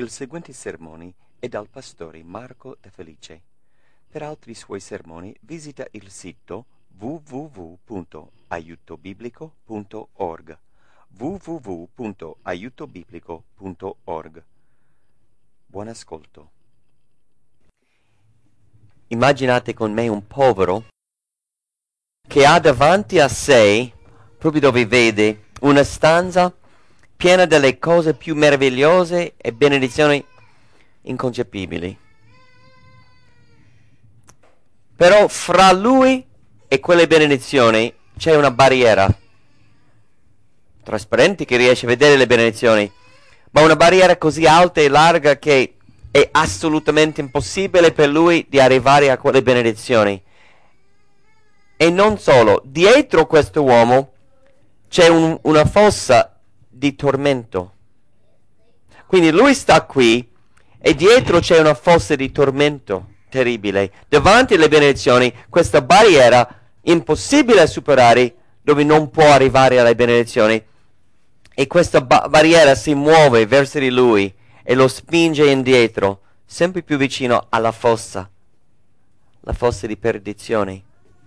Il seguente sermone è dal pastore Marco De Felice. Per altri suoi sermoni visita il sito www.aiutobiblico.org www.aiutobiblico.org. Buon ascolto. Immaginate con me un povero che ha davanti a sé, proprio dove vede, una stanza piena delle cose più meravigliose e benedizioni inconcepibili. Però fra lui e quelle benedizioni c'è una barriera trasparente che riesce a vedere le benedizioni, ma una barriera così alta e larga che è assolutamente impossibile per lui di arrivare a quelle benedizioni. E non solo, dietro questo uomo c'è una fossa di tormento. Quindi lui sta qui e dietro c'è una fossa di tormento terribile. Davanti alle benedizioni, questa barriera impossibile da superare, dove non può arrivare alle benedizioni. E questa barriera si muove verso di lui e lo spinge indietro, sempre più vicino alla fossa, la fossa di perdizione.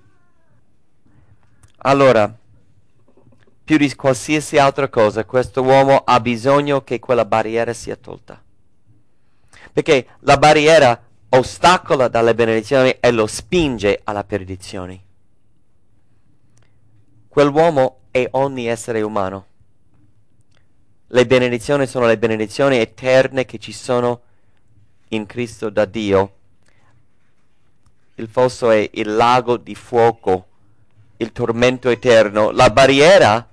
Allora, più di qualsiasi altra cosa, questo uomo ha bisogno che quella barriera sia tolta. Perché la barriera ostacola dalle benedizioni e lo spinge alla perdizione. Quell'uomo è ogni essere umano. Le benedizioni sono le benedizioni eterne che ci sono in Cristo da Dio. Il fosso è il lago di fuoco, il tormento eterno. La barriera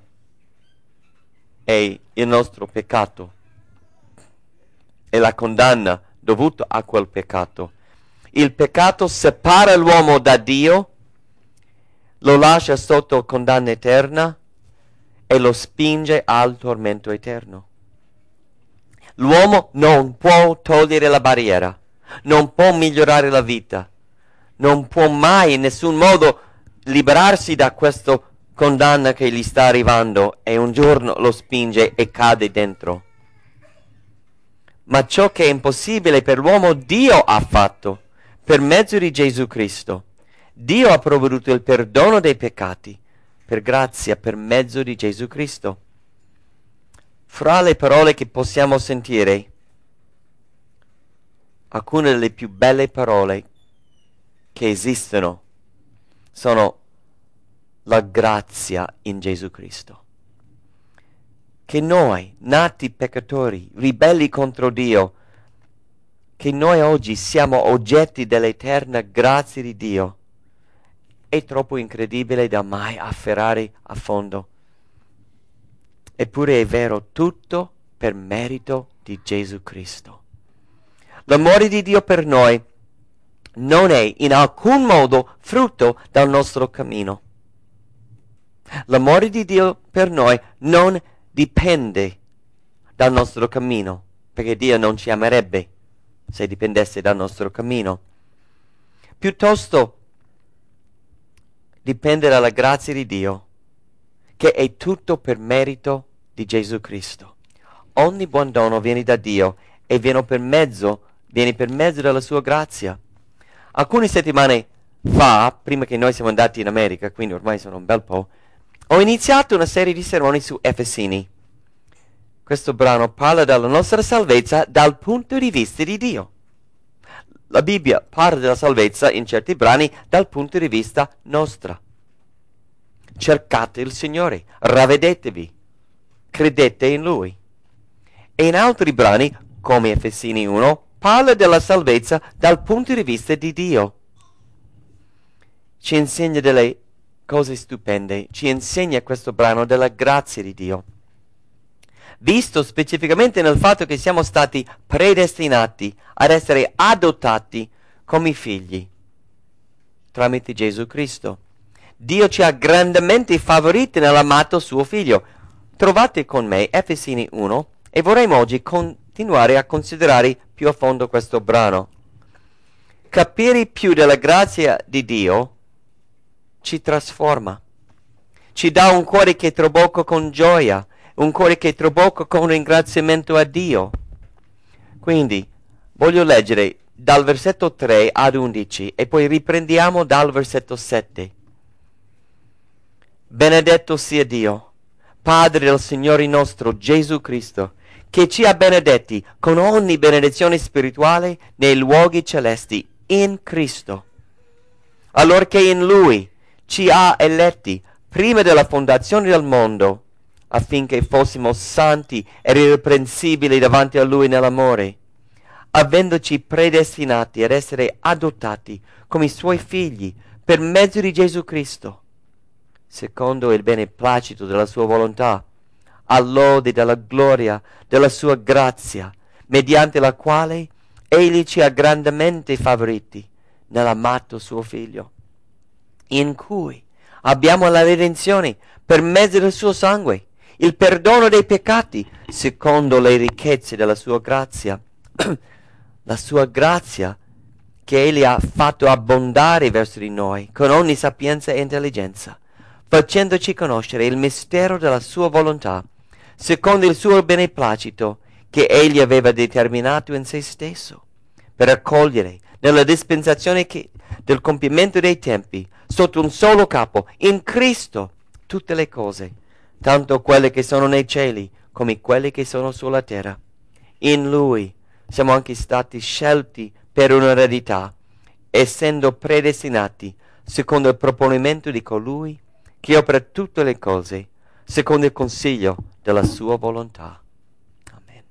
è il nostro peccato e la condanna dovuta a quel peccato. Il peccato separa l'uomo da Dio, lo lascia sotto condanna eterna e lo spinge al tormento eterno. L'uomo non può togliere la barriera, non può migliorare la vita, non può mai in nessun modo liberarsi da questa condanna che gli sta arrivando e un giorno lo spinge e cade dentro. Ma ciò che è impossibile per l'uomo, Dio ha fatto per mezzo di Gesù Cristo. Dio ha provveduto il perdono dei peccati per grazia, per mezzo di Gesù Cristo. Fra le parole che possiamo sentire, alcune delle più belle parole che esistono sono la grazia in Gesù Cristo. Che noi, nati peccatori, ribelli contro Dio, che noi oggi siamo oggetti dell'eterna grazia di Dio, è troppo incredibile da mai afferrare a fondo. Eppure è vero, tutto per merito di Gesù Cristo. L'amore di Dio per noi non è in alcun modo frutto del nostro cammino. L'amore di Dio per noi non dipende dal nostro cammino, perché Dio non ci amerebbe se dipendesse dal nostro cammino. Piuttosto dipende dalla grazia di Dio, che è tutto per merito di Gesù Cristo. Ogni buon dono viene da Dio e viene per mezzo della sua grazia. Alcune settimane fa, prima che noi siamo andati in America, quindi ormai sono un bel po', ho iniziato una serie di sermoni su Efesini. Questo brano parla della nostra salvezza dal punto di vista di Dio. La Bibbia parla della salvezza in certi brani dal punto di vista nostro. Cercate il Signore, ravvedetevi, credete in Lui. E in altri brani, come Efesini 1, parla della salvezza dal punto di vista di Dio. Ci insegna delle cose stupende, ci insegna questo brano della grazia di Dio. Visto specificamente nel fatto che siamo stati predestinati ad essere adottati come figli tramite Gesù Cristo. Dio ci ha grandemente favoriti nell'amato suo figlio. Trovate con me Efesini 1 e vorremmo oggi continuare a considerare più a fondo questo brano. Capire più della grazia di Dio ci trasforma, ci dà un cuore che trabocca con gioia, un cuore che trabocca con ringraziamento a Dio. Quindi voglio leggere dal versetto 3 ad 11 e poi riprendiamo dal versetto 7. Benedetto sia Dio, Padre del Signore nostro Gesù Cristo, che ci ha benedetti con ogni benedizione spirituale nei luoghi celesti in Cristo, allorché in Lui ci ha eletti prima della fondazione del mondo, affinché fossimo santi ed irreprensibili davanti a Lui nell'amore, avendoci predestinati ad essere adottati come Suoi figli per mezzo di Gesù Cristo, secondo il beneplacito della Sua volontà, all'ode della gloria della Sua grazia, mediante la quale Egli ci ha grandemente favoriti nell'amato Suo Figlio, in cui abbiamo la redenzione per mezzo del Suo sangue, il perdono dei peccati, secondo le ricchezze della Sua grazia, la Sua grazia che Egli ha fatto abbondare verso di noi con ogni sapienza e intelligenza, facendoci conoscere il mistero della Sua volontà, secondo il Suo beneplacito che Egli aveva determinato in se stesso, per accogliere nella dispensazione del compimento dei tempi, sotto un solo capo, in Cristo, tutte le cose, tanto quelle che sono nei cieli come quelle che sono sulla terra. In Lui siamo anche stati scelti per un'eredità, essendo predestinati secondo il proponimento di colui che opera tutte le cose, secondo il consiglio della Sua volontà. Amen.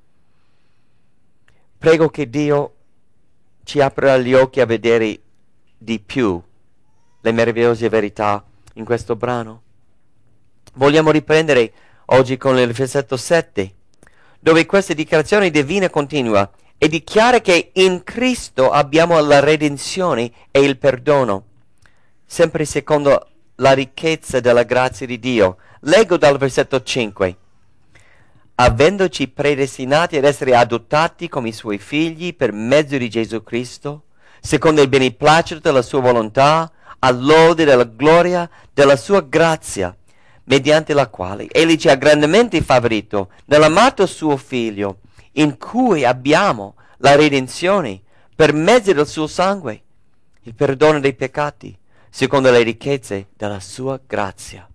Prego che Dio ci apra gli occhi a vedere di più le meravigliose verità in questo brano. Vogliamo riprendere oggi con il versetto 7, dove questa dichiarazione divina continua e dichiara che in Cristo abbiamo la redenzione e il perdono, sempre secondo la ricchezza della grazia di Dio. Leggo dal versetto 5. Avendoci predestinati ad essere adottati come Suoi figli per mezzo di Gesù Cristo, secondo il beneplacito della Sua volontà, all'ode della gloria della Sua grazia, mediante la quale Egli ci ha grandemente favorito nell'amato Suo Figlio, in cui abbiamo la redenzione per mezzo del Suo sangue, il perdono dei peccati, secondo le ricchezze della Sua grazia.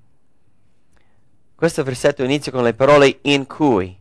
Questo versetto inizia con le parole in cui,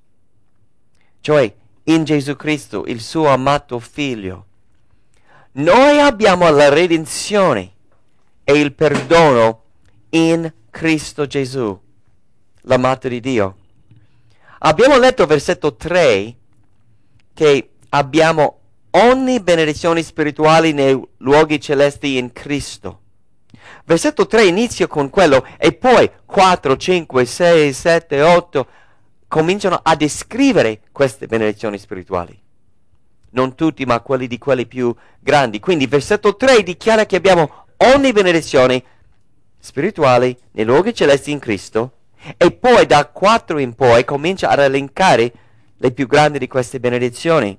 cioè in Gesù Cristo, il Suo amato Figlio. Noi abbiamo la redenzione e il perdono in Cristo Gesù, l'amato di Dio. Abbiamo letto versetto 3 che abbiamo ogni benedizione spirituale nei luoghi celesti in Cristo. Versetto 3 inizia con quello e poi 4, 5, 6, 7, 8 cominciano a descrivere queste benedizioni spirituali. Non tutti, ma quelli di quelli più grandi. Quindi versetto 3 dichiara che abbiamo ogni benedizione spirituale nei luoghi celesti in Cristo, e poi da 4 in poi comincia ad elencare le più grandi di queste benedizioni.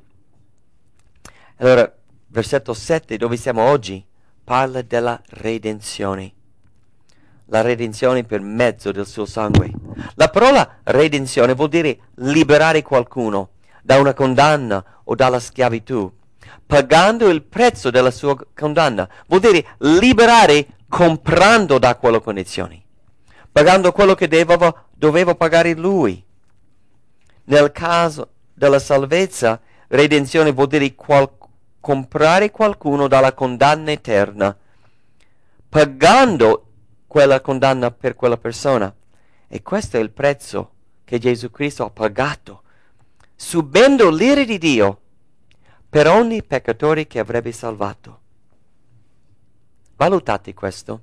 Allora, versetto 7, dove siamo oggi, parla della redenzione. La redenzione per mezzo del Suo sangue. La parola redenzione vuol dire liberare qualcuno da una condanna o dalla schiavitù, pagando il prezzo della sua condanna. Vuol dire liberare comprando da quelle condizioni, pagando quello che doveva pagare lui. Nel caso della salvezza, redenzione vuol dire comprare qualcuno dalla condanna eterna, pagando quella condanna per quella persona. E questo è il prezzo che Gesù Cristo ha pagato, subendo l'ira di Dio per ogni peccatore che avrebbe salvato. Valutate questo.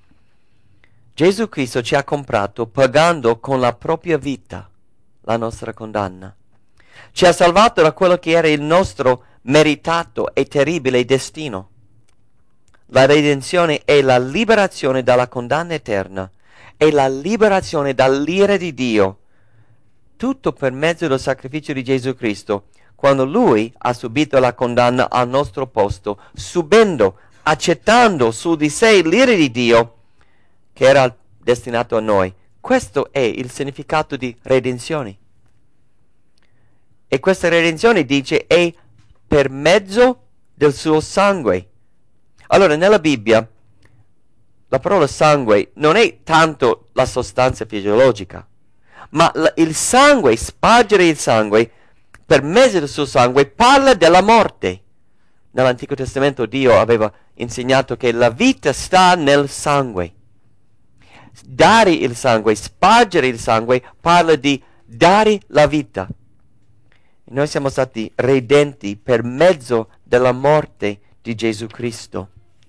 Gesù Cristo ci ha comprato pagando con la propria vita la nostra condanna. Ci ha salvato da quello che era il nostro meritato e terribile destino. La redenzione è la liberazione dalla condanna eterna, è la liberazione dall'ira di Dio. Tutto per mezzo del sacrificio di Gesù Cristo, quando Lui ha subito la condanna al nostro posto, subendo, accettando su di sé l'ira di Dio che era destinato a noi. Questo è il significato di redenzione. E questa redenzione, dice, è per mezzo del suo sangue. Allora, nella Bibbia, la parola sangue non è tanto la sostanza fisiologica, ma il sangue, spargere il sangue, per mezzo del suo sangue, parla della morte. Nell'Antico Testamento Dio aveva insegnato che la vita sta nel sangue. Dare il sangue, spargere il sangue, parla di dare la vita. Noi siamo stati redenti per mezzo della morte di Gesù Cristo.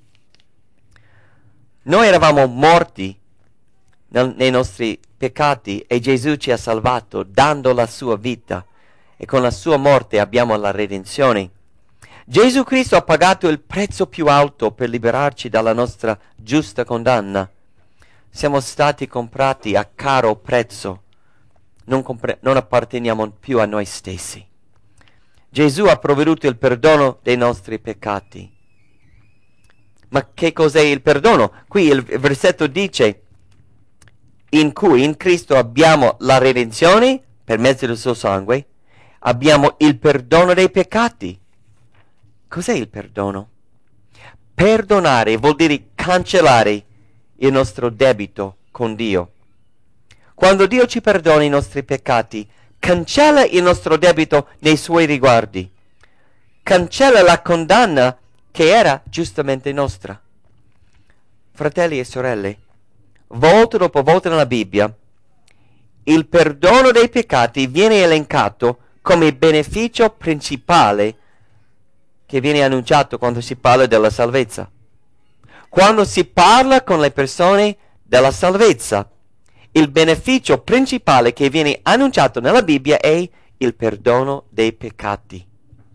Noi eravamo morti nei nostri peccati e Gesù ci ha salvato dando la sua vita e con la sua morte abbiamo la redenzione. Gesù Cristo ha pagato il prezzo più alto per liberarci dalla nostra giusta condanna. Siamo stati comprati a caro prezzo. Non apparteniamo più a noi stessi. Gesù ha provveduto il perdono dei nostri peccati. Ma che cos'è il perdono? Qui il versetto dice in cui in Cristo abbiamo la redenzione per mezzo del suo sangue, abbiamo il perdono dei peccati. Cos'è il perdono? Perdonare vuol dire cancellare il nostro debito con Dio. Quando Dio ci perdona i nostri peccati, cancella il nostro debito nei suoi riguardi. Cancella la condanna che era giustamente nostra. Fratelli e sorelle, volta dopo volta nella Bibbia, il perdono dei peccati viene elencato come beneficio principale che viene annunciato quando si parla della salvezza. Quando si parla con le persone della salvezza, il beneficio principale che viene annunciato nella Bibbia è il perdono dei peccati.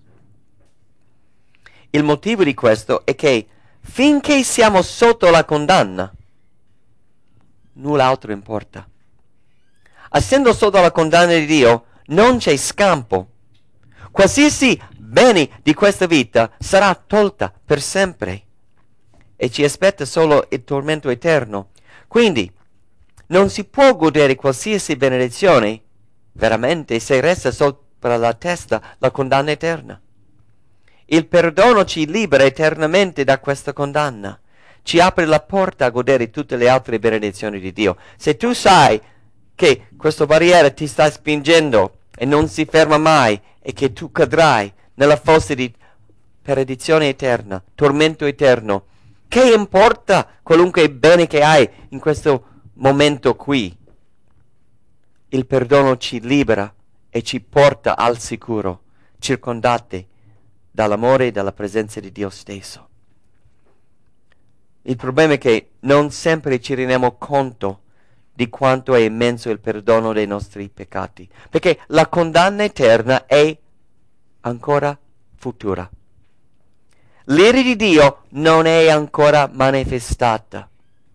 Il motivo di questo è che finché siamo sotto la condanna, null'altro importa. Essendo sotto la condanna di Dio, non c'è scampo. Qualsiasi bene di questa vita sarà tolta per sempre e ci aspetta solo il tormento eterno. Quindi non si può godere qualsiasi benedizione veramente se resta sopra la testa la condanna eterna. Il perdono ci libera eternamente da questa condanna. Ci apre la porta a godere tutte le altre benedizioni di Dio. Se tu sai che questa barriera ti sta spingendo e non si ferma mai e che tu cadrai nella fossa di perdizione eterna, tormento eterno, che importa qualunque bene che hai in questo momento qui? Il perdono ci libera e ci porta al sicuro, circondati dall'amore e dalla presenza di Dio stesso. Il problema è che non sempre ci rendiamo conto di quanto è immenso il perdono dei nostri peccati, perché la condanna eterna è ancora futura. L'ira di Dio non è ancora manifestata,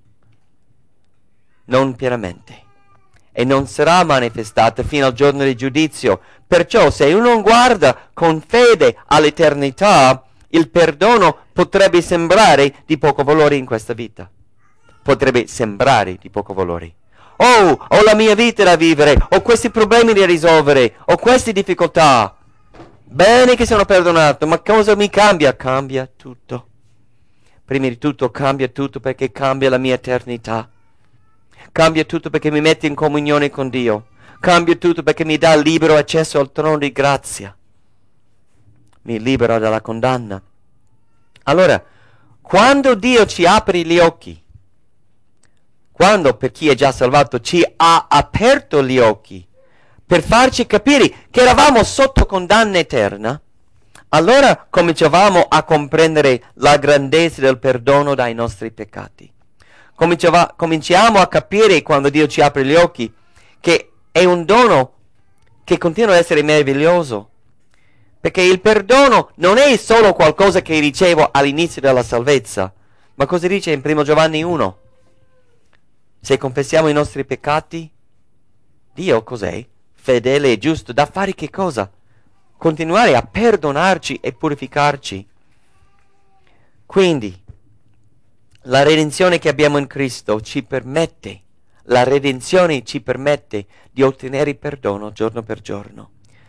non pienamente, e non sarà manifestata fino al giorno del giudizio. Perciò se uno guarda con fede all'eternità, il perdono potrebbe sembrare di poco valore in questa vita. Potrebbe sembrare di poco valore. Oh, ho la mia vita da vivere, ho questi problemi da risolvere, ho queste difficoltà. Bene che sono perdonato, ma cosa mi cambia? Cambia tutto. Prima di tutto cambia tutto perché cambia la mia eternità. Cambia tutto perché mi mette in comunione con Dio. Cambia tutto perché mi dà libero accesso al trono di grazia. Mi libera dalla condanna. Allora, quando Dio ci apre gli occhi, quando per chi è già salvato ci ha aperto gli occhi per farci capire che eravamo sotto condanna eterna, allora cominciavamo a comprendere la grandezza del perdono dai nostri peccati. Cominciamo a capire, quando Dio ci apre gli occhi, che è un dono che continua ad essere meraviglioso, perché il perdono non è solo qualcosa che ricevo all'inizio della salvezza, ma cosa dice in 1 Giovanni 1? Se confessiamo i nostri peccati, Dio cos'è? Fedele e giusto, da fare che cosa? Continuare a perdonarci e purificarci. Quindi, la redenzione che abbiamo in Cristo ci permette, la redenzione ci permette di ottenere il perdono giorno per giorno.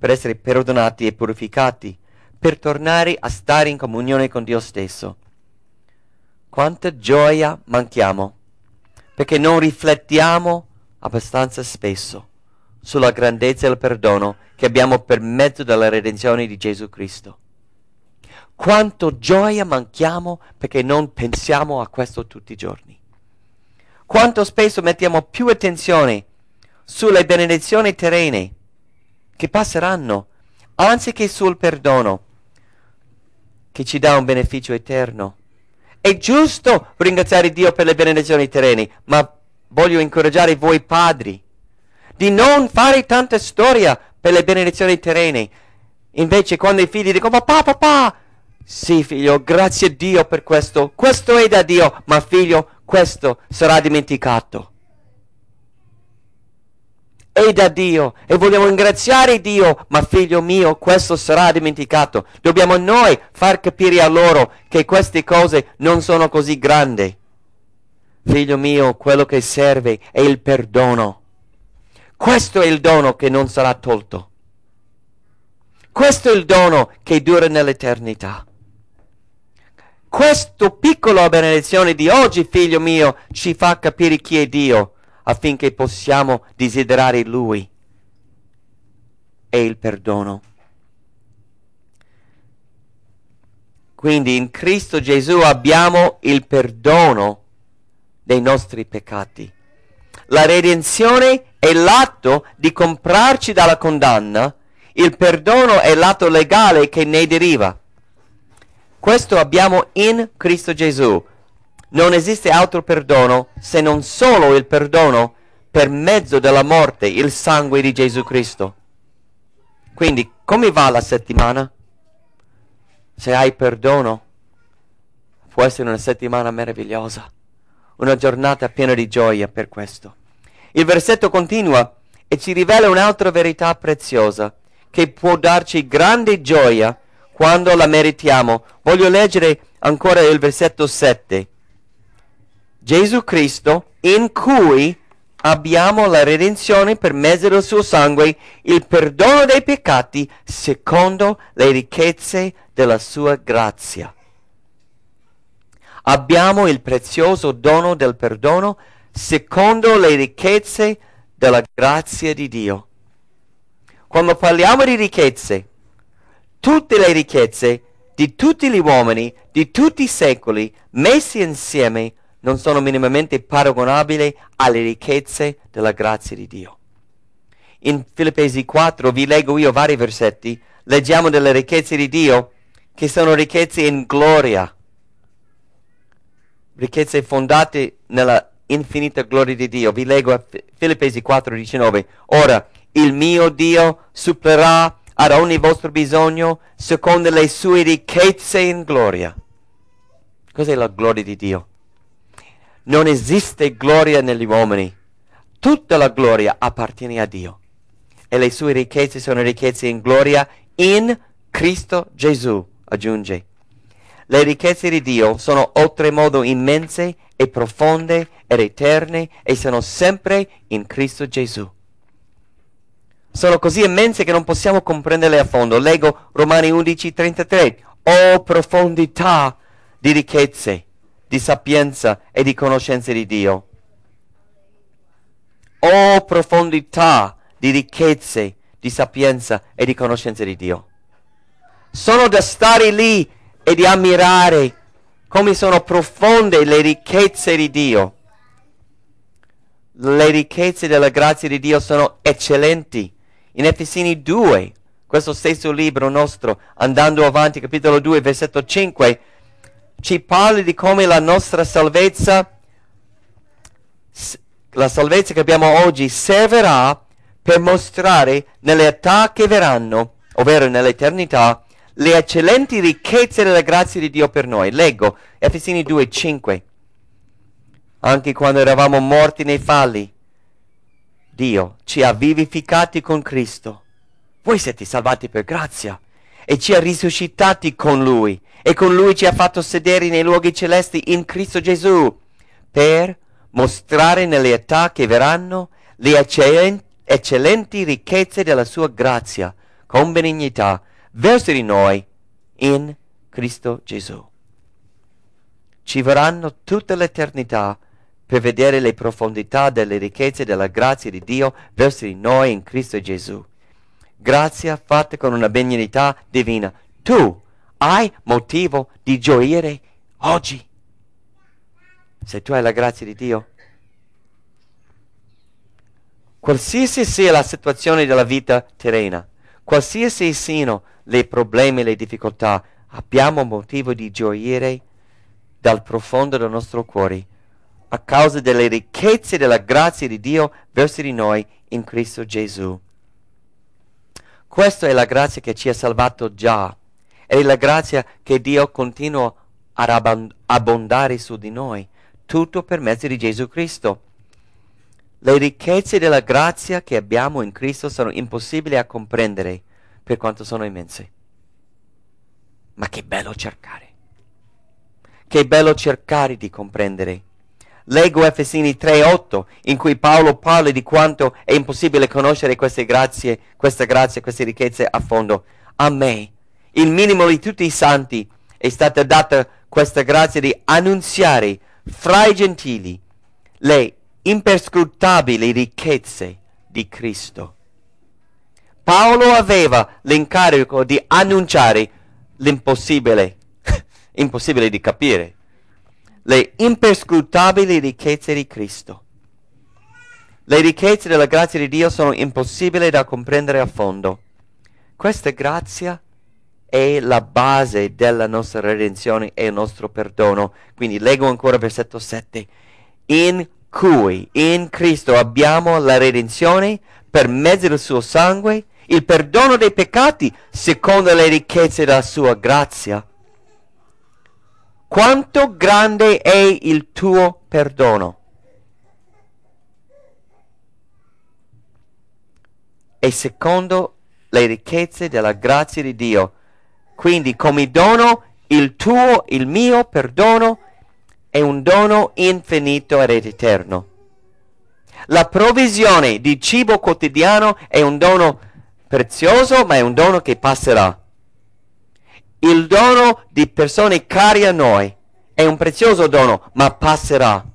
per essere perdonati e purificati, per tornare a stare in comunione con Dio stesso. Quanta gioia manchiamo, perché non riflettiamo abbastanza spesso sulla grandezza del perdono che abbiamo per mezzo della redenzione di Gesù Cristo. Quanto gioia manchiamo perché non pensiamo a questo tutti i giorni. Quanto spesso mettiamo più attenzione sulle benedizioni terrene che passeranno, anziché sul perdono che ci dà un beneficio eterno. È giusto ringraziare Dio per le benedizioni terrene, ma voglio incoraggiare voi padri di non fare tanta storia per le benedizioni terrene. Invece quando i figli dicono papà, sì figlio, grazie a Dio per questo è da Dio, ma figlio, questo sarà dimenticato. È da Dio e vogliamo ringraziare Dio, ma figlio mio, questo sarà dimenticato. Dobbiamo noi far capire a loro che queste cose non sono così grandi. Figlio mio, quello che serve è il perdono. Questo è il dono che non sarà tolto. Questo è il dono che dura nell'eternità. Questa piccola benedizione di oggi, figlio mio, ci fa capire chi è Dio, affinché possiamo desiderare Lui e il perdono. Quindi in Cristo Gesù abbiamo il perdono dei nostri peccati. La redenzione è l'atto di comprarci dalla condanna, il perdono è l'atto legale che ne deriva. Questo abbiamo in Cristo Gesù. Non esiste altro perdono se non solo il perdono per mezzo della morte, il sangue di Gesù Cristo. Quindi, come va la settimana? Se hai perdono, può essere una settimana meravigliosa, una giornata piena di gioia per questo. Il versetto continua e ci rivela un'altra verità preziosa che può darci grande gioia quando la meritiamo. Voglio leggere ancora il versetto 7. Gesù Cristo, in cui abbiamo la redenzione per mezzo del suo sangue, il perdono dei peccati, secondo le ricchezze della sua grazia. Abbiamo il prezioso dono del perdono, secondo le ricchezze della grazia di Dio. Quando parliamo di ricchezze, tutte le ricchezze di tutti gli uomini, di tutti i secoli, messi insieme, non sono minimamente paragonabili alle ricchezze della grazia di Dio. In Filippesi 4 vi leggo io vari versetti, leggiamo delle ricchezze di Dio che sono ricchezze in gloria, ricchezze fondate nella infinita gloria di Dio. Vi leggo a Filippesi 4:19. Ora, il mio Dio supplerà ad ogni vostro bisogno secondo le sue ricchezze in gloria. Cos'è la gloria di Dio? Non esiste gloria negli uomini. Tutta la gloria appartiene a Dio. E le sue ricchezze sono ricchezze in gloria in Cristo Gesù, aggiunge. Le ricchezze di Dio sono oltremodo immense e profonde ed eterne e sono sempre in Cristo Gesù. Sono così immense che non possiamo comprenderle a fondo. Leggo Romani 11:33. Oh profondità di ricchezze, di sapienza e di conoscenza di Dio. Oh profondità di ricchezze, di sapienza e di conoscenza di Dio. Sono da stare lì e di ammirare come sono profonde le ricchezze di Dio. Le ricchezze della grazia di Dio sono eccellenti. In Efesini 2, questo stesso libro nostro, andando avanti, capitolo 2, versetto 5, ci parla di come la nostra salvezza, la salvezza che abbiamo oggi, servirà per mostrare nelle età che verranno, ovvero nell'eternità, le eccellenti ricchezze della grazia di Dio per noi. Leggo Efesini 2, 5. Anche quando eravamo morti nei falli, Dio ci ha vivificati con Cristo. Voi siete salvati per grazia e ci ha risuscitati con Lui e con Lui ci ha fatto sedere nei luoghi celesti in Cristo Gesù per mostrare nelle età che verranno le eccellenti ricchezze della sua grazia con benignità verso di noi in Cristo Gesù. Ci vorranno tutta l'eternità per vedere le profondità delle ricchezze della grazia di Dio verso di noi in Cristo Gesù. Grazia fatta con una benignità divina. Tu hai motivo di gioire oggi. Se tu hai la grazia di Dio. Qualsiasi sia la situazione della vita terrena, qualsiasi siano i problemi e le difficoltà, abbiamo motivo di gioire dal profondo del nostro cuore a causa delle ricchezze della grazia di Dio verso di noi in Cristo Gesù. Questa è la grazia che ci ha salvato già, è la grazia che Dio continua ad abbondare su di noi, tutto per mezzo di Gesù Cristo. Le ricchezze della grazia che abbiamo in Cristo sono impossibili a comprendere per quanto sono immense. Ma che bello cercare! Che bello cercare di comprendere. Leggo Efesini 3:8, in cui Paolo parla di quanto è impossibile conoscere queste grazie, queste ricchezze a fondo. A me, il minimo di tutti i santi, è stata data questa grazia di annunziare fra i gentili le imperscrutabili ricchezze di Cristo. Paolo aveva l'incarico di annunciare l'impossibile, impossibile di capire, le imperscrutabili ricchezze di Cristo. Le ricchezze della grazia di Dio sono impossibili da comprendere a fondo. Questa grazia è la base della nostra redenzione e il nostro perdono. Quindi leggo ancora versetto 7. In cui, in Cristo, abbiamo la redenzione per mezzo del suo sangue, il perdono dei peccati secondo le ricchezze della sua grazia. Quanto grande è il tuo perdono? E secondo le ricchezze della grazia di Dio. Quindi come dono, il mio perdono è un dono infinito ed eterno. La provvisione di cibo quotidiano è un dono prezioso, ma è un dono che passerà. Il dono di persone cari a noi è un prezioso dono, ma passerà.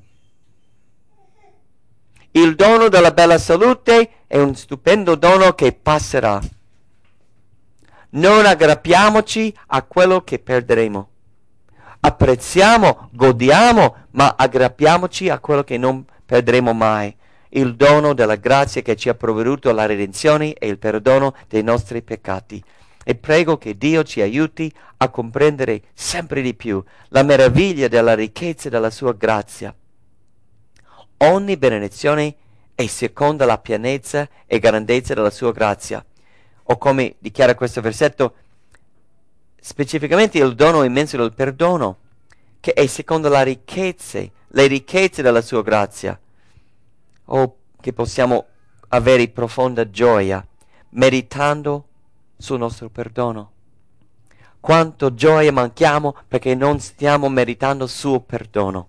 Il dono della bella salute è un stupendo dono che passerà. Non aggrappiamoci a quello che perderemo. Apprezziamo, godiamo, ma aggrappiamoci a quello che non perderemo mai. Il dono della grazia che ci ha provveduto la redenzione e il perdono dei nostri peccati. E prego che Dio ci aiuti a comprendere sempre di più la meraviglia della ricchezza della sua grazia. Ogni benedizione è seconda la pienezza e grandezza della sua grazia. O come dichiara questo versetto, specificamente il dono immenso del perdono, che è secondo le ricchezze della sua grazia. O che possiamo avere profonda gioia meditando sul nostro perdono. Quanto gioia manchiamo perché non stiamo meritando il suo perdono.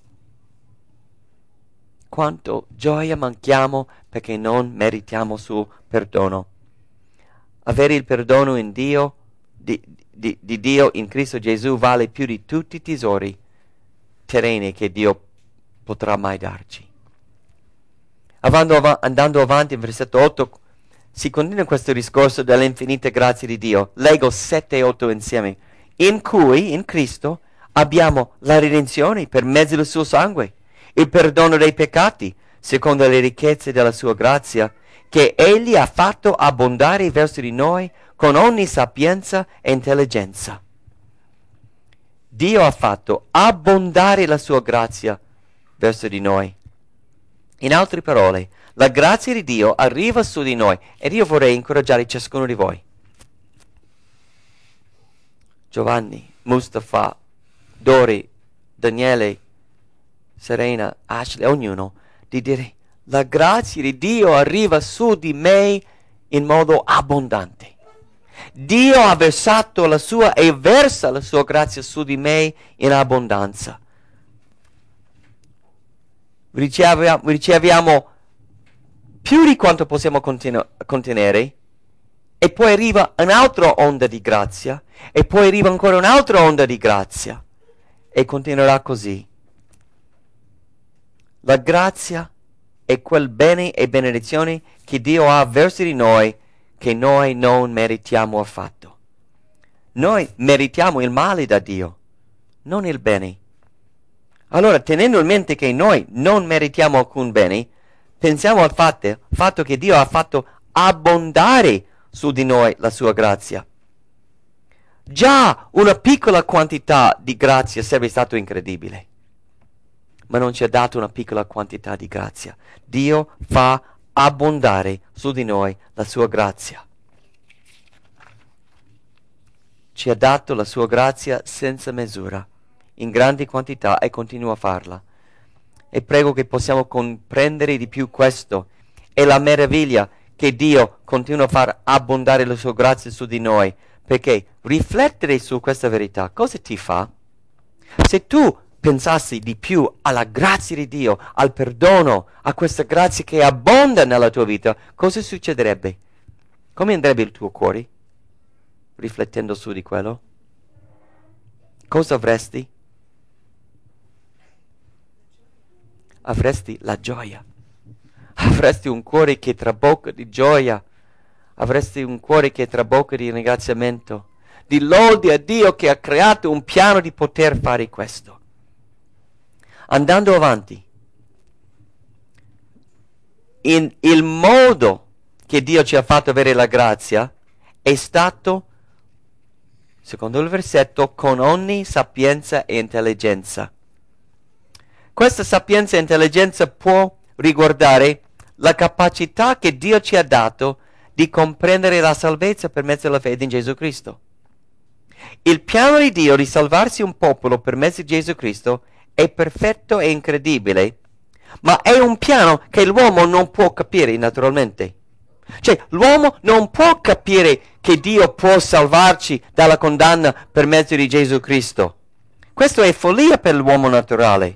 Quanto gioia manchiamo perché non meritiamo il suo perdono. Avere il perdono in Dio, di Dio in Cristo Gesù vale più di tutti i tesori terreni che Dio potrà mai darci. Andando avanti in versetto 8 si continua questo discorso delle infinite grazie di Dio. Leggo 7 e 8 insieme. In cui, in Cristo, abbiamo la redenzione per mezzo del suo sangue, il perdono dei peccati, secondo le ricchezze della sua grazia, che Egli ha fatto abbondare verso di noi con ogni sapienza e intelligenza. Dio ha fatto abbondare la sua grazia verso di noi. In altre parole, la grazia di Dio arriva su di noi ed io vorrei incoraggiare ciascuno di voi. Giovanni, Mustafa, Dori, Daniele, Serena, Ashley, ognuno, di dire: la grazia di Dio arriva su di me in modo abbondante. Dio ha versato la sua e versa la sua grazia su di me in abbondanza. Riceviamo più di quanto possiamo contenere e poi arriva un'altra onda di grazia, e poi arriva ancora un'altra onda di grazia, e continuerà così. La grazia è quel bene e benedizione che Dio ha verso di noi che noi non meritiamo affatto. Noi meritiamo il male da Dio, non il bene. Allora, tenendo in mente che noi non meritiamo alcun bene, pensiamo al fatto che Dio ha fatto abbondare su di noi la sua grazia. Già una piccola quantità di grazia sarebbe stato incredibile, ma non ci ha dato una piccola quantità di grazia. Dio fa abbondare su di noi la sua grazia. Ci ha dato la sua grazia senza misura, in grandi quantità, e continua a farla. E prego che possiamo comprendere di più questo e la meraviglia che Dio continua a far abbondare la sua grazia su di noi, perché riflettere su questa verità cosa ti fa? Se tu pensassi di più alla grazia di Dio, al perdono, a questa grazia che abbonda nella tua vita, cosa succederebbe? Come andrebbe il tuo cuore? Riflettendo su di quello? Cosa avresti? Avresti la gioia. Avresti un cuore che trabocca di gioia. Avresti un cuore che trabocca di ringraziamento, di lode a Dio che ha creato un piano di poter fare questo. Andando avanti, il modo che Dio ci ha fatto avere la grazia è stato, secondo il versetto, con ogni sapienza e intelligenza. Questa sapienza e intelligenza può riguardare la capacità che Dio ci ha dato di comprendere la salvezza per mezzo della fede in Gesù Cristo. Il piano di Dio di salvarsi un popolo per mezzo di Gesù Cristo è perfetto e incredibile, ma è un piano che l'uomo non può capire naturalmente. Cioè, l'uomo non può capire che Dio può salvarci dalla condanna per mezzo di Gesù Cristo. Questo è follia per l'uomo naturale.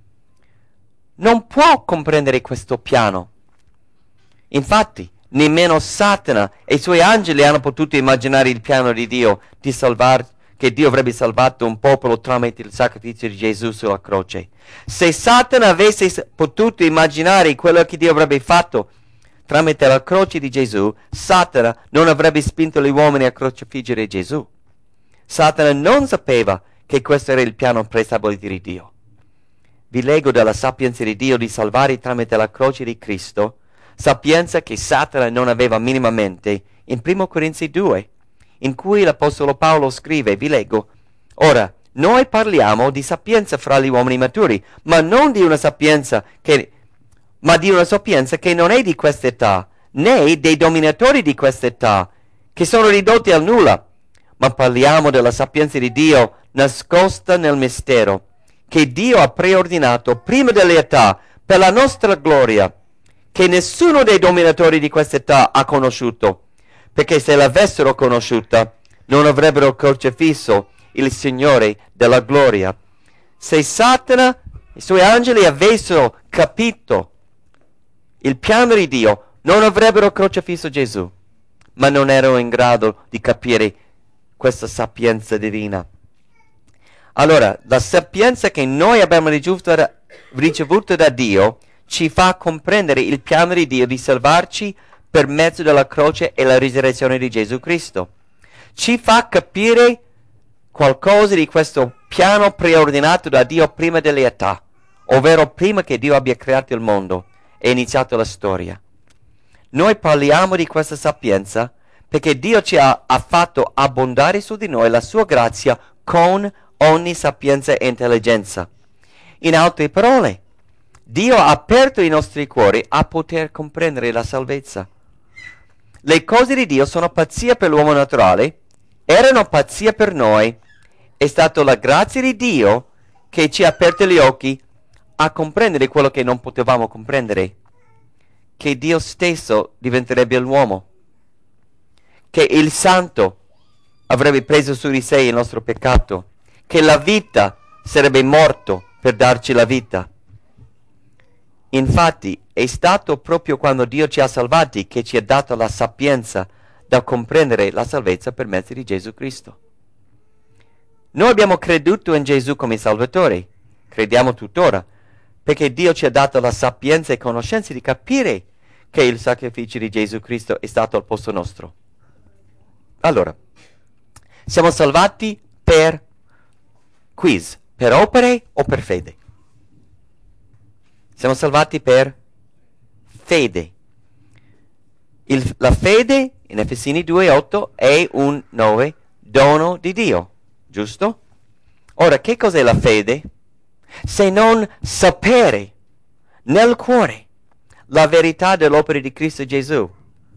Non può comprendere questo piano. Infatti, nemmeno Satana e i suoi angeli hanno potuto immaginare il piano di Dio di salvare, che Dio avrebbe salvato un popolo tramite il sacrificio di Gesù sulla croce. Se Satana avesse potuto immaginare quello che Dio avrebbe fatto tramite la croce di Gesù, Satana non avrebbe spinto gli uomini a crocifiggere Gesù. Satana non sapeva che questo era il piano prestabilito di Dio. Vi leggo dalla sapienza di Dio di salvare tramite la croce di Cristo, sapienza che Satana non aveva minimamente, in 1 Corinzi 2, in cui l'Apostolo Paolo scrive, vi leggo: ora, noi parliamo di sapienza fra gli uomini maturi, ma di una sapienza che non è di questa età, né dei dominatori di questa età, che sono ridotti al nulla, ma parliamo della sapienza di Dio nascosta nel mistero, che Dio ha preordinato prima delle età per la nostra gloria, che nessuno dei dominatori di questa età ha conosciuto, perché se l'avessero conosciuta non avrebbero crocifisso il Signore della gloria. Se Satana e i suoi angeli avessero capito il piano di Dio, non avrebbero crocifisso Gesù, ma non erano in grado di capire questa sapienza divina. Allora, la sapienza che noi abbiamo ricevuto da Dio ci fa comprendere il piano di Dio di salvarci per mezzo della croce e la risurrezione di Gesù Cristo. Ci fa capire qualcosa di questo piano preordinato da Dio prima delle età, ovvero prima che Dio abbia creato il mondo e iniziato la storia. Noi parliamo di questa sapienza perché Dio ci ha fatto abbondare su di noi la sua grazia con ogni sapienza e intelligenza. In altre parole, Dio ha aperto i nostri cuori a poter comprendere la salvezza. Le cose di Dio sono pazzia per l'uomo naturale, erano pazzia per noi. È stata la grazia di Dio che ci ha aperto gli occhi a comprendere quello che non potevamo comprendere. Che Dio stesso diventerebbe l'uomo. Che il Santo avrebbe preso su di sé il nostro peccato. Che la vita sarebbe morto per darci la vita. Infatti, è stato proprio quando Dio ci ha salvati che ci ha dato la sapienza da comprendere la salvezza per mezzo di Gesù Cristo. Noi abbiamo creduto in Gesù come Salvatore, crediamo tuttora, perché Dio ci ha dato la sapienza e conoscenza di capire che il sacrificio di Gesù Cristo è stato al posto nostro. Allora, siamo salvati per quiz, per opere o per fede? Siamo salvati per fede. La fede, in Efesini 2,8, è un dono di Dio, giusto? Ora, che cos'è la fede? Se non sapere nel cuore la verità dell'opera di Cristo Gesù.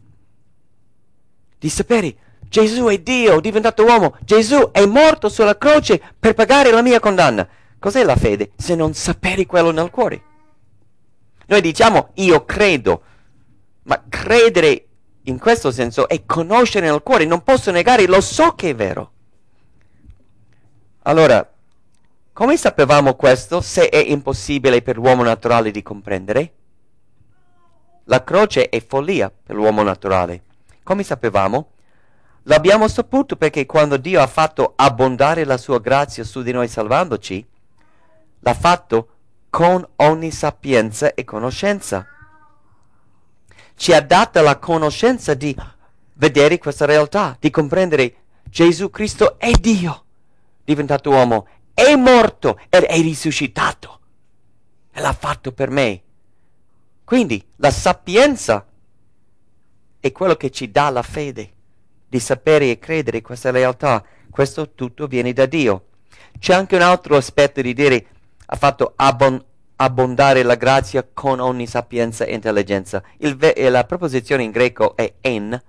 Di sapere, Gesù è Dio, diventato uomo, Gesù è morto sulla croce per pagare la mia condanna. Cos'è la fede? Se non sapere quello nel cuore. Noi diciamo, io credo, ma credere in questo senso è conoscere nel cuore, non posso negare, lo so che è vero. Allora, come sapevamo questo se è impossibile per l'uomo naturale di comprendere? La croce è follia per l'uomo naturale. Come sapevamo? L'abbiamo saputo perché quando Dio ha fatto abbondare la sua grazia su di noi salvandoci, l'ha fatto con ogni sapienza e conoscenza. Ci ha data la conoscenza di vedere questa realtà, di comprendere Gesù Cristo è Dio, diventato uomo, è morto ed è risuscitato. E l'ha fatto per me. Quindi la sapienza è quello che ci dà la fede, di sapere e credere questa realtà. Questo tutto viene da Dio. C'è anche un altro aspetto di dire, ha fatto abbondare la grazia con ogni sapienza e intelligenza. La preposizione in greco è in,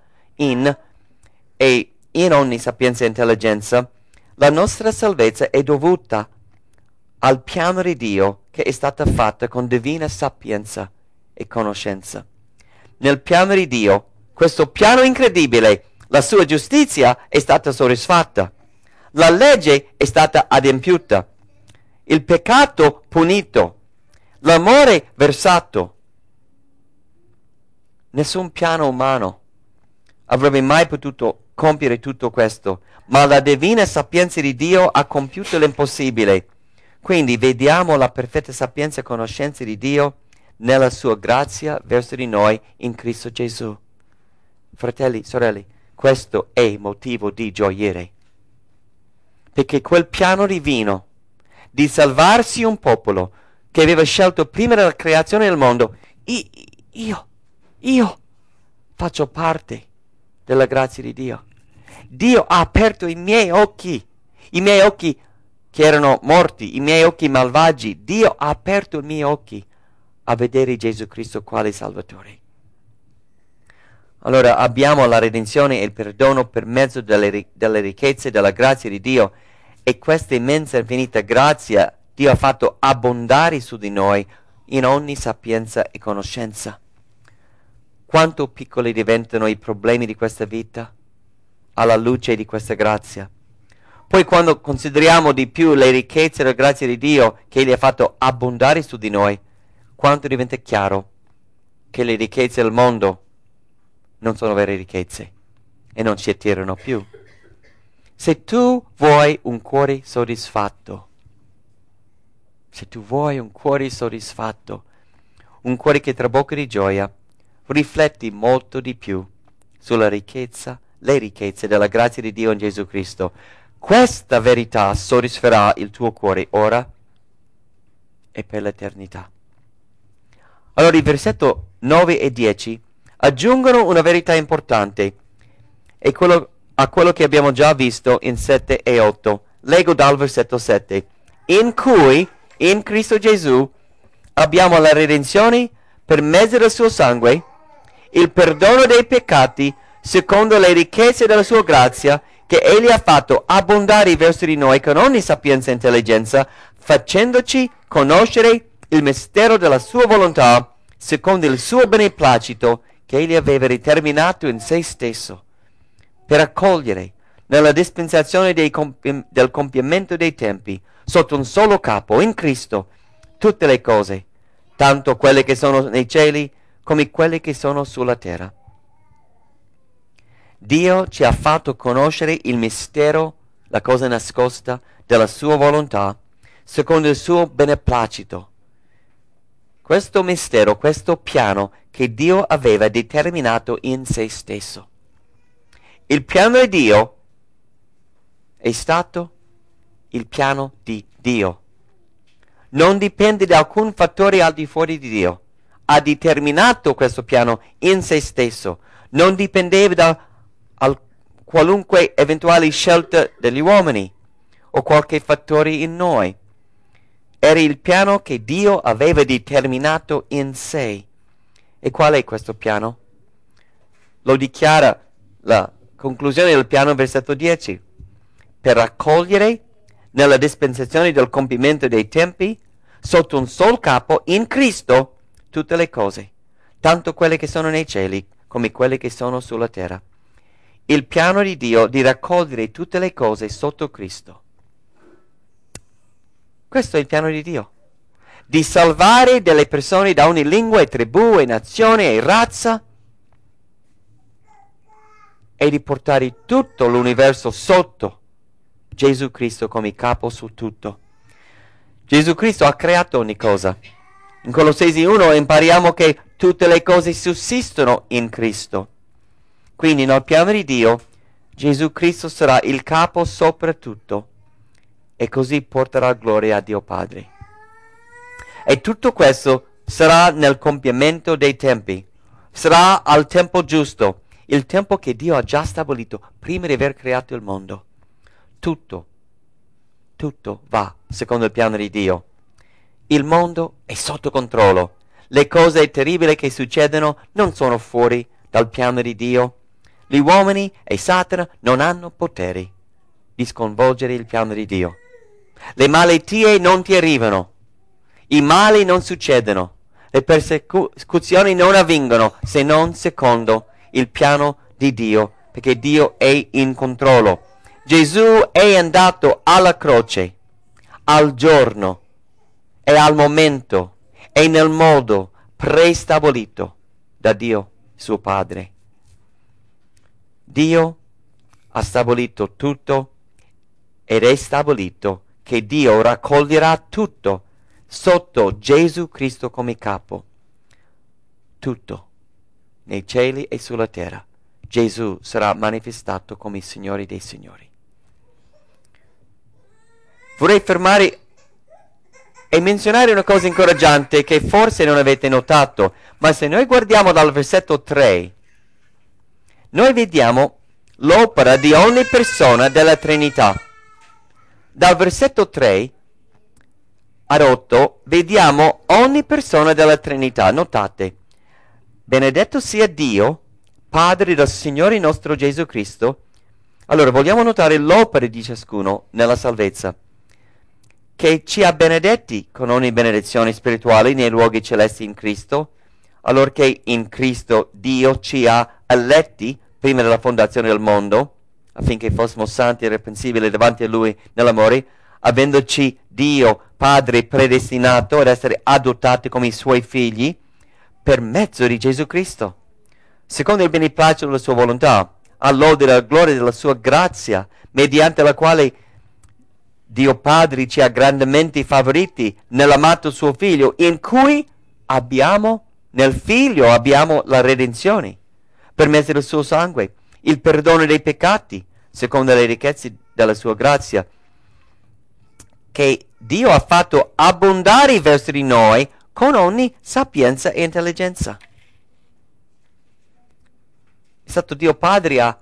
e in ogni sapienza e intelligenza. La nostra salvezza è dovuta al piano di Dio che è stata fatta con divina sapienza e conoscenza. Nel piano di Dio, questo piano incredibile, la sua giustizia è stata soddisfatta, la legge è stata adempiuta, il peccato punito, l'amore versato. Nessun piano umano avrebbe mai potuto compiere tutto questo, ma la divina sapienza di Dio ha compiuto l'impossibile. Quindi vediamo la perfetta sapienza e conoscenza di Dio nella sua grazia verso di noi in Cristo Gesù. Fratelli, sorelle, questo è motivo di gioire. Perché quel piano divino di salvarsi un popolo che aveva scelto prima della creazione del mondo, io faccio parte della grazia di Dio. Dio ha aperto i miei occhi che erano morti, i miei occhi malvagi. Dio ha aperto i miei occhi a vedere Gesù Cristo quale Salvatore. Allora abbiamo la redenzione e il perdono per mezzo delle ricchezze della grazia di Dio, e questa immensa e infinita grazia Dio ha fatto abbondare su di noi in ogni sapienza e conoscenza. Quanto piccoli diventano i problemi di questa vita alla luce di questa grazia. Poi quando consideriamo di più le ricchezze e la grazia di Dio che Egli ha fatto abbondare su di noi, quanto diventa chiaro che le ricchezze del mondo non sono vere ricchezze e non ci attirano più. Se tu vuoi un cuore soddisfatto, un cuore che trabocca di gioia, rifletti molto di più sulla ricchezza, le ricchezze della grazia di Dio in Gesù Cristo. Questa verità soddisferà il tuo cuore ora e per l'eternità. Allora, i versetti 9 e 10 aggiungono una verità importante, e a quello che abbiamo già visto in 7 e 8. Leggo dal versetto 7. In cui, in Cristo Gesù, abbiamo la redenzione per mezzo del suo sangue, il perdono dei peccati, secondo le ricchezze della sua grazia, che Egli ha fatto abbondare verso di noi con ogni sapienza e intelligenza, facendoci conoscere il mistero della sua volontà, secondo il suo beneplacito, che Egli aveva determinato in se stesso, per accogliere nella dispensazione del compimento dei tempi, sotto un solo capo, in Cristo, tutte le cose, tanto quelle che sono nei cieli come quelle che sono sulla terra. Dio ci ha fatto conoscere il mistero, la cosa nascosta della sua volontà, secondo il suo beneplacito. Questo mistero, questo piano che Dio aveva determinato in se stesso. Il piano di Dio è stato il piano di Dio. Non dipende da alcun fattore al di fuori di Dio. Ha determinato questo piano in se stesso. Non dipendeva da qualunque eventuale scelta degli uomini o qualche fattore in noi. Era il piano che Dio aveva determinato in sé. E qual è questo piano? Lo dichiara la conclusione del piano, versetto 10. Per raccogliere nella dispensazione del compimento dei tempi, sotto un sol capo, in Cristo, tutte le cose, tanto quelle che sono nei cieli come quelle che sono sulla terra. Il piano di Dio di raccogliere tutte le cose sotto Cristo. Questo è il piano di Dio. Di salvare delle persone da ogni lingua e tribù e nazione e razza e di portare tutto l'universo sotto Gesù Cristo come capo su tutto. Gesù Cristo ha creato ogni cosa. In Colossesi 1 impariamo che tutte le cose sussistono in Cristo. Quindi nel piano di Dio Gesù Cristo sarà il capo sopra tutto e così porterà gloria a Dio Padre. E tutto questo sarà nel compimento dei tempi. Sarà al tempo giusto, il tempo che Dio ha già stabilito prima di aver creato il mondo. Tutto va secondo il piano di Dio. Il mondo è sotto controllo. Le cose terribili che succedono non sono fuori dal piano di Dio. Gli uomini e Satana non hanno poteri di sconvolgere il piano di Dio. Le malattie non ti arrivano. I mali non succedono. Le persecuzioni non avvengono se non secondo il piano di Dio, perché Dio è in controllo. Gesù è andato alla croce, al giorno e al momento e nel modo prestabilito da Dio, suo Padre. Dio ha stabilito tutto ed è stabilito che Dio raccoglierà tutto sotto Gesù Cristo come capo. Tutto, nei cieli e sulla terra. Gesù sarà manifestato come il Signore dei Signori. Vorrei fermare e menzionare una cosa incoraggiante che forse non avete notato, ma se noi guardiamo dal versetto 3, noi vediamo l'opera di ogni persona della Trinità. Dal versetto 3 ad 8 vediamo ogni persona della Trinità. Notate, benedetto sia Dio, Padre del Signore nostro Gesù Cristo. Allora, vogliamo notare l'opera di ciascuno nella salvezza, che ci ha benedetti con ogni benedizione spirituale nei luoghi celesti in Cristo, allorché in Cristo Dio ci ha eletti prima della fondazione del mondo, affinché fossimo santi e irreprensibili davanti a Lui nell'amore, avendoci Dio Padre predestinato ad essere adottati come i Suoi figli per mezzo di Gesù Cristo, secondo il beneplacito della Sua volontà, all'ode della gloria della Sua grazia, mediante la quale Dio Padre ci ha grandemente favoriti nell'amato Suo Figlio, in cui nel Figlio abbiamo la redenzione, per mezzo del Suo sangue, il perdono dei peccati, secondo le ricchezze della Sua grazia, che Dio ha fatto abbondare verso di noi con ogni sapienza e intelligenza. È stato Dio Padre a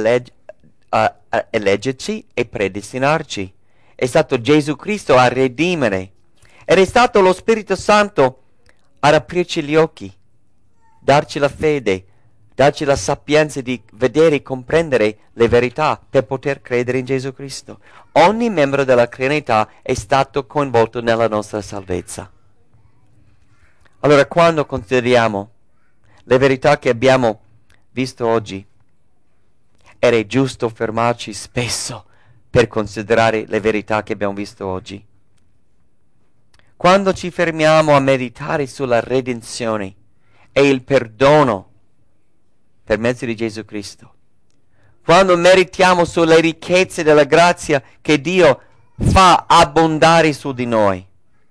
eleggerci e predestinarci. È stato Gesù Cristo a redimere. Ed è stato lo Spirito Santo ad aprirci gli occhi, darci la fede, darci la sapienza di vedere e comprendere le verità per poter credere in Gesù Cristo. Ogni membro della Trinità è stato coinvolto nella nostra salvezza. Allora, quando consideriamo le verità che abbiamo visto oggi, era giusto fermarci spesso per considerare le verità che abbiamo visto oggi. Quando ci fermiamo a meditare sulla redenzione e il perdono per mezzo di Gesù Cristo, quando meditiamo sulle ricchezze della grazia che Dio fa abbondare su di noi,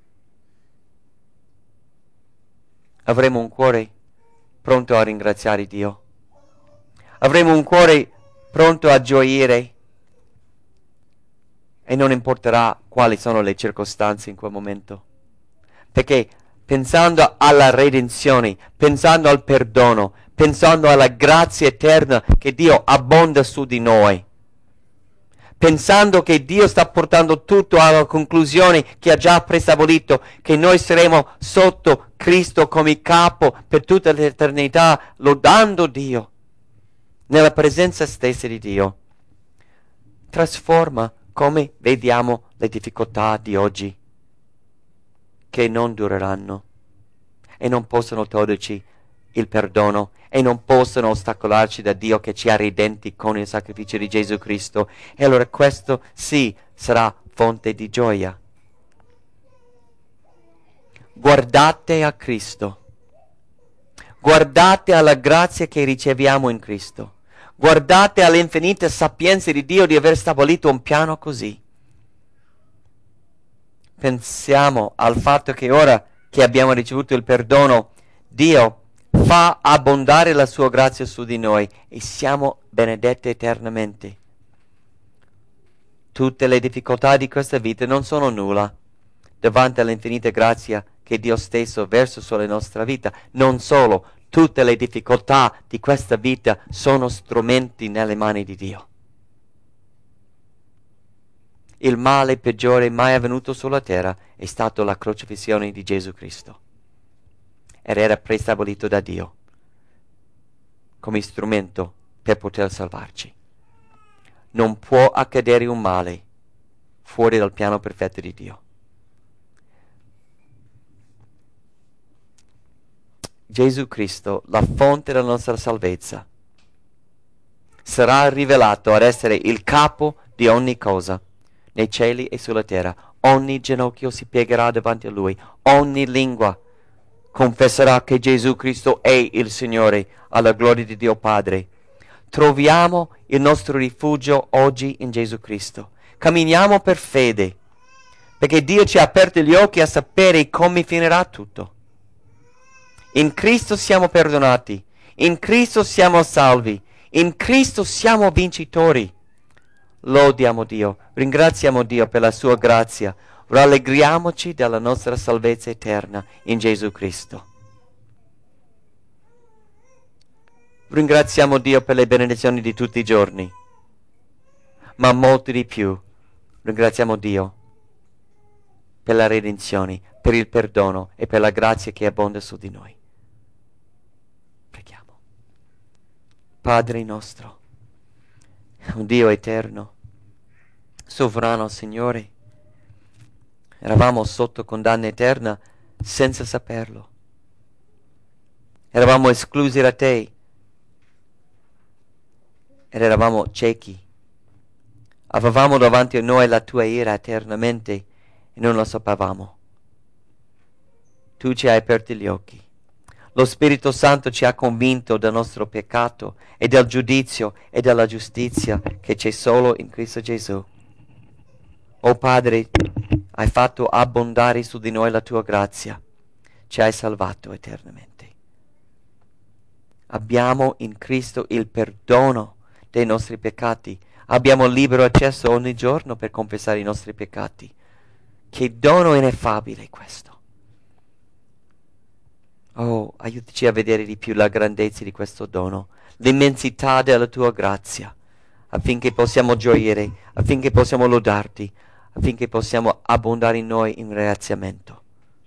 avremo un cuore pronto a ringraziare Dio. Avremo un cuore pronto a gioire e non importerà quali sono le circostanze in quel momento. Perché pensando alla redenzione, pensando al perdono, pensando alla grazia eterna che Dio abbonda su di noi, pensando che Dio sta portando tutto alla conclusione che ha già prestabilito, che noi saremo sotto Cristo come capo per tutta l'eternità, lodando Dio, nella presenza stessa di Dio, trasforma come vediamo le difficoltà di oggi, che non dureranno e non possono toglierci il perdono e non possono ostacolarci da Dio che ci ha redenti con il sacrificio di Gesù Cristo. E allora questo sì sarà fonte di gioia. Guardate a Cristo, guardate alla grazia che riceviamo in Cristo, guardate all'infinita sapienza di Dio di aver stabilito un piano così. Pensiamo al fatto che ora che abbiamo ricevuto il perdono, Dio fa abbondare la sua grazia su di noi e siamo benedetti eternamente. Tutte le difficoltà di questa vita non sono nulla davanti all'infinita grazia che Dio stesso versa sulla nostra vita. Non solo, tutte le difficoltà di questa vita sono strumenti nelle mani di Dio. Il male peggiore mai avvenuto sulla terra è stato la crocifissione di Gesù Cristo. Ed era prestabilito da Dio come strumento per poter salvarci. Non può accadere un male fuori dal piano perfetto di Dio. Gesù Cristo, la fonte della nostra salvezza, sarà rivelato ad essere il capo di ogni cosa, nei cieli e sulla terra. Ogni ginocchio si piegherà davanti a Lui, ogni lingua confesserà che Gesù Cristo è il Signore, alla gloria di Dio Padre. Troviamo il nostro rifugio oggi in Gesù Cristo. Camminiamo per fede, perché Dio ci ha aperto gli occhi a sapere come finirà tutto. In Cristo siamo perdonati, in Cristo siamo salvi, in Cristo siamo vincitori. Lodiamo Dio, ringraziamo Dio per la sua grazia, rallegriamoci della nostra salvezza eterna in Gesù Cristo. Ringraziamo Dio per le benedizioni di tutti i giorni, ma molto di più ringraziamo Dio per la redenzione, per il perdono e per la grazia che abbonda su di noi. Preghiamo. Padre nostro, un Dio eterno, sovrano Signore, eravamo sotto condanna eterna senza saperlo. Eravamo esclusi da Te ed eravamo ciechi. Avevamo davanti a noi la Tua ira eternamente e non lo sapevamo. Tu ci hai aperto gli occhi. Lo Spirito Santo ci ha convinto del nostro peccato e del giudizio e della giustizia che c'è solo in Cristo Gesù. O Padre, hai fatto abbondare su di noi la Tua grazia. Ci hai salvato eternamente. Abbiamo in Cristo il perdono dei nostri peccati. Abbiamo libero accesso ogni giorno per confessare i nostri peccati. Che dono ineffabile questo. Oh, aiutaci a vedere di più la grandezza di questo dono, l'immensità della Tua grazia, affinché possiamo gioire, affinché possiamo lodarti, affinché possiamo abbondare in noi in ringraziamento.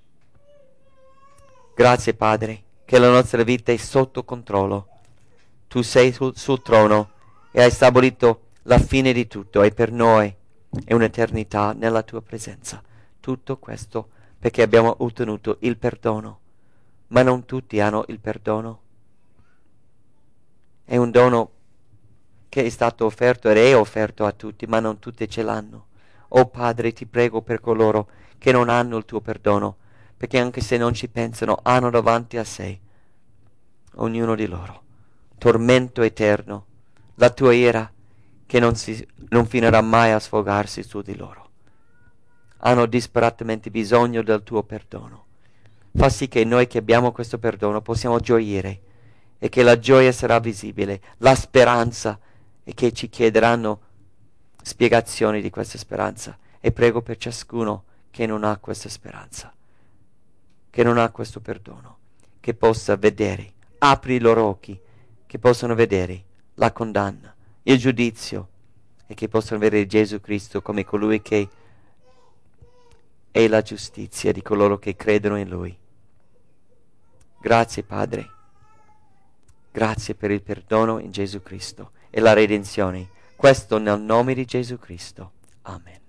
Grazie Padre, che la nostra vita è sotto controllo. Tu sei sul trono e hai stabilito la fine di tutto e per noi è un'eternità nella Tua presenza. Tutto questo perché abbiamo ottenuto il perdono. Ma non tutti hanno il perdono. È un dono che è stato offerto ed è offerto a tutti, ma non tutti ce l'hanno. Oh Padre, ti prego per coloro che non hanno il Tuo perdono, perché anche se non ci pensano, hanno davanti a sé, ognuno di loro, tormento eterno, la Tua ira che non finirà mai a sfogarsi su di loro. Hanno disperatamente bisogno del tuo perdono. Fa sì che noi che abbiamo questo perdono possiamo gioire e che la gioia sarà visibile, la speranza, e che ci chiederanno spiegazioni di questa speranza. E prego per ciascuno che non ha questa speranza, che non ha questo perdono, che possa vedere, apri i loro occhi, che possano vedere la condanna, il giudizio, e che possano vedere Gesù Cristo come colui che è la giustizia di coloro che credono in Lui. Grazie Padre, grazie per il perdono in Gesù Cristo e la redenzione. Questo nel nome di Gesù Cristo. Amen.